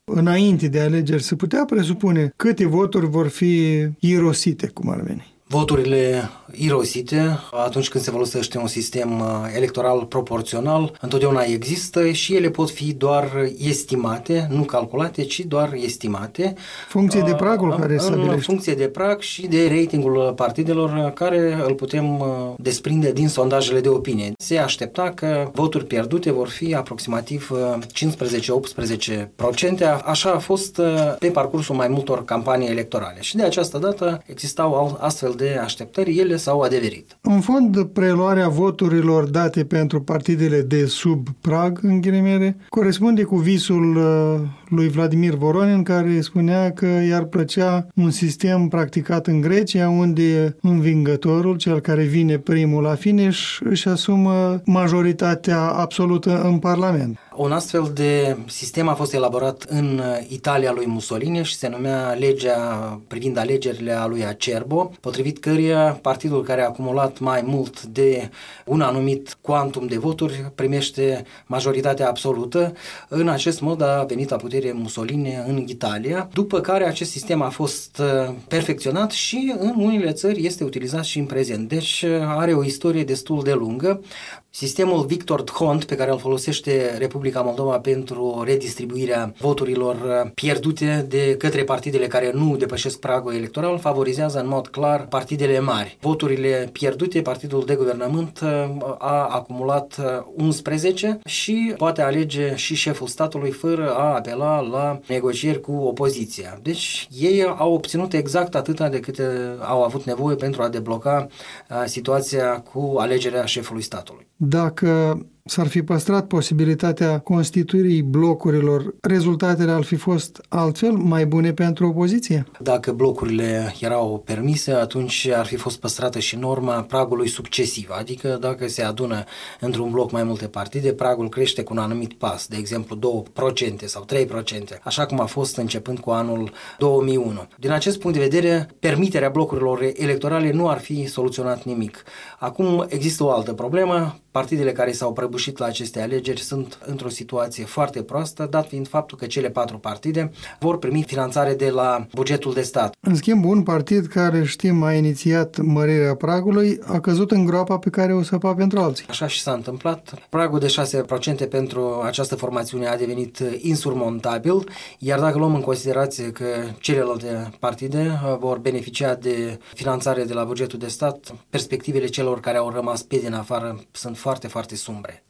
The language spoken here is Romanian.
înainte de alegeri, se putea presupune câte voturi vor fi irosite, cum ar veni? Voturile irosite, atunci când se folosește un sistem electoral proporțional, întotdeauna există și ele pot fi doar estimate, nu calculate, ci doar estimate. Funcție de pragul care stabilește. În funcție de prag și de ratingul partidelor, care îl putem desprinde din sondajele de opinie. Se aștepta că voturi pierdute vor fi aproximativ 15-18%. Așa a fost pe parcursul mai multor campanii electorale. Și de această dată existau astfel de așteptări, ele s-au adeverit. În fond, preluarea voturilor date pentru partidele de sub prag, în ghilimele, corespunde cu visul lui Vladimir Voronin, care spunea că i-ar plăcea un sistem practicat în Grecia, unde învingătorul, cel care vine primul la finish, își asumă majoritatea absolută în Parlament. Un astfel de sistem a fost elaborat în Italia lui Mussolini și se numea legea privind alegerile a lui Acerbo, potrivit căreia partidul care a acumulat mai mult de un anumit cuantum de voturi primește majoritatea absolută. În acest mod a venit la putere Mussolini în Italia, după care acest sistem a fost perfecționat și în unele țări este utilizat și în prezent. Deci are o istorie destul de lungă. Sistemul Victor Dhont, pe care îl folosește Republica Moldova pentru redistribuirea voturilor pierdute de către partidele care nu depășesc pragul electoral, favorizează în mod clar partidele mari. Voturile pierdute, partidul de guvernământ a acumulat 11 și poate alege și șeful statului fără a apela la negocieri cu opoziția. Deci ei au obținut exact atâta de cât au avut nevoie pentru a debloca situația cu alegerea șefului statului. Dacă s-ar fi păstrat posibilitatea constituirii blocurilor, rezultatele ar fi fost altfel, mai bune pentru opoziție? Dacă blocurile erau permise, atunci ar fi fost păstrată și norma pragului succesiv, adică dacă se adună într-un bloc mai multe partide, pragul crește cu un anumit pas, de exemplu 2% sau 3%, așa cum a fost începând cu anul 2001. Din acest punct de vedere, permiterea blocurilor electorale nu ar fi soluționat nimic. Acum există o altă problemă. Partidele care s-au prăbușit la aceste alegeri sunt într-o situație foarte proastă, dat fiind faptul că cele 4 partide vor primi finanțare de la bugetul de stat. În schimb, un partid care, știm, a inițiat mărirea pragului a căzut în groapa pe care o săpa pentru alții. Așa și s-a întâmplat. Pragul de 6% pentru această formațiune a devenit insurmontabil, iar dacă luăm în considerație că celelalte partide vor beneficia de finanțare de la bugetul de stat, perspectivele celor care au rămas pe din afară sunt foarte, foarte sumbre.